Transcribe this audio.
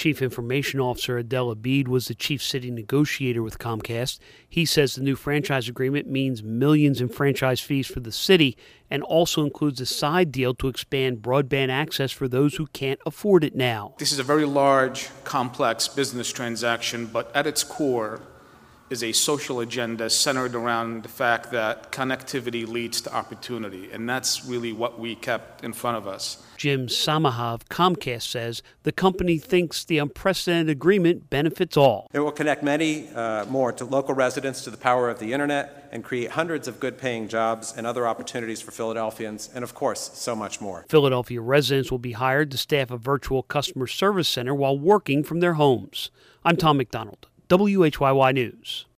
Chief Information Officer Adel Abid was the chief city negotiator with Comcast. He says the new franchise agreement means millions in franchise fees for the city and also includes a side deal to expand broadband access for those who can't afford it now. This is a very large, complex business transaction, but at its core is a social agenda centered around the fact that connectivity leads to opportunity, and that's really what we kept in front of us. Jim Samaha of Comcast says the company thinks the unprecedented agreement benefits all. It will connect many more to local residents to the power of the internet and create hundreds of good-paying jobs and other opportunities for Philadelphians, and of course, so much more. Philadelphia residents will be hired to staff a virtual customer service center while working from their homes. I'm Tom McDonald, WHYY News.